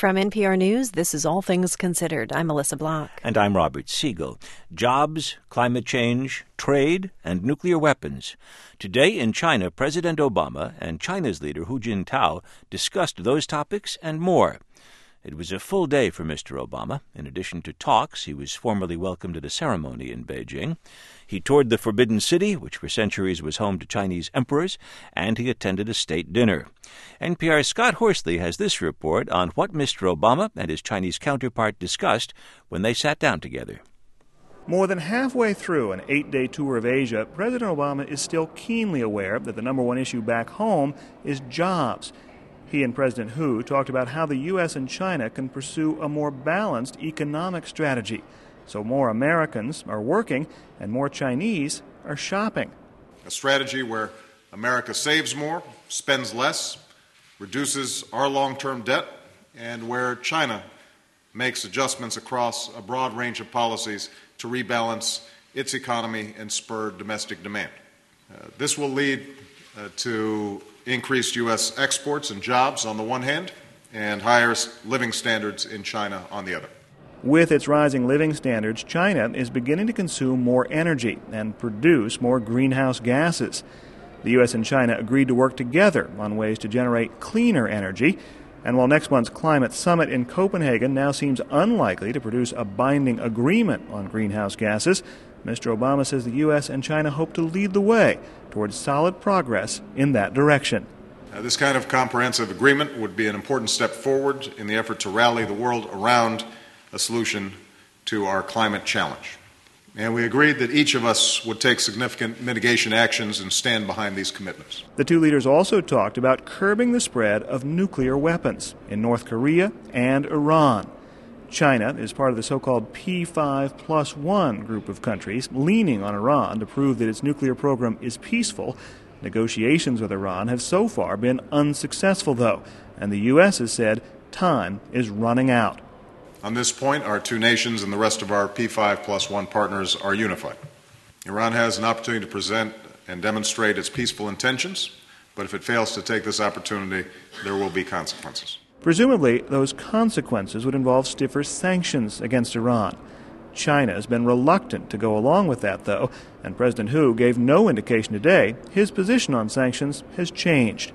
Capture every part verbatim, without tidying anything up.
From N P R News, this is All Things Considered. I'm Melissa Block. And I'm Robert Siegel. Jobs, climate change, trade, and nuclear weapons. Today in China, President Obama and China's leader Hu Jintao discussed those topics and more. It was a full day for Mister Obama. In addition to talks, he was formally welcomed at a ceremony in Beijing. He toured the Forbidden City, which for centuries was home to Chinese emperors, and he attended a state dinner. N P R's Scott Horsley has this report on what Mister Obama and his Chinese counterpart discussed when they sat down together. More than halfway through an eight-day tour of Asia, President Obama is still keenly aware that the number one issue back home is jobs. He and President Hu talked about how the U S and China can pursue a more balanced economic strategy, so more Americans are working and more Chinese are shopping. A strategy where America saves more, spends less, reduces our long-term debt, and where China makes adjustments across a broad range of policies to rebalance its economy and spur domestic demand. Uh, this will lead uh, to increased U S exports and jobs on the one hand, and higher living standards in China on the other. With its rising living standards, China is beginning to consume more energy and produce more greenhouse gases. The U S and China agreed to work together on ways to generate cleaner energy, and while next month's climate summit in Copenhagen now seems unlikely to produce a binding agreement on greenhouse gases, Mister Obama says the U S and China hope to lead the way towards solid progress in that direction. Uh, this kind of comprehensive agreement would be an important step forward in the effort to rally the world around a solution to our climate challenge. And we agreed that each of us would take significant mitigation actions and stand behind these commitments. The two leaders also talked about curbing the spread of nuclear weapons in North Korea and Iran. China is part of the so-called P five plus one group of countries leaning on Iran to prove that its nuclear program is peaceful. Negotiations with Iran have so far been unsuccessful, though, and the U S has said time is running out. On this point, our two nations and the rest of our P five plus one partners are unified. Iran has an opportunity to present and demonstrate its peaceful intentions, but if it fails to take this opportunity, there will be consequences. Presumably, those consequences would involve stiffer sanctions against Iran. China has been reluctant to go along with that, though, and President Hu gave no indication today his position on sanctions has changed.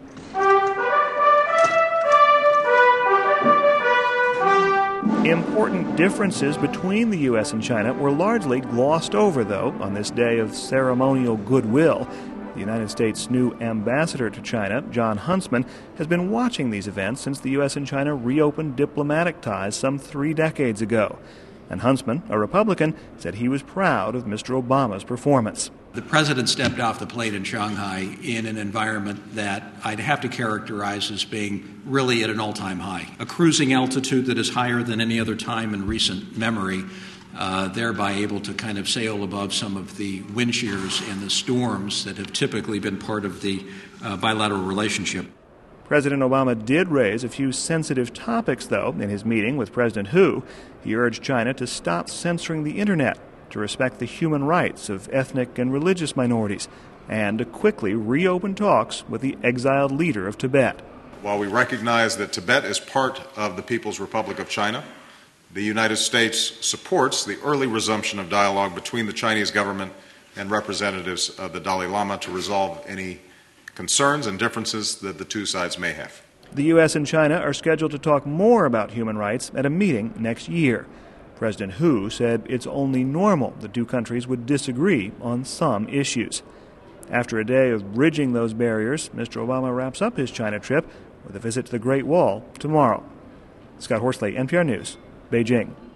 Important differences between the U S and China were largely glossed over, though, on this day of ceremonial goodwill. The United States' new ambassador to China, Jon Huntsman, has been watching these events since the U S and China reopened diplomatic ties some three decades ago. And Huntsman, a Republican, said he was proud of Mister Obama's performance. The president stepped off the plane in Shanghai in an environment that I'd have to characterize as being really at an all-time high, a cruising altitude that is higher than any other time in recent memory. Uh, thereby able to kind of sail above some of the wind shears and the storms that have typically been part of the uh, bilateral relationship. President Obama did raise a few sensitive topics, though, in his meeting with President Hu. He urged China to stop censoring the Internet, to respect the human rights of ethnic and religious minorities, and to quickly reopen talks with the exiled leader of Tibet. While we recognize that Tibet is part of the People's Republic of China, the United States supports the early resumption of dialogue between the Chinese government and representatives of the Dalai Lama to resolve any concerns and differences that the two sides may have. The U S and China are scheduled to talk more about human rights at a meeting next year. President Hu said it's only normal the two countries would disagree on some issues. After a day of bridging those barriers, Mister Obama wraps up his China trip with a visit to the Great Wall tomorrow. Scott Horsley, N P R News, Beijing.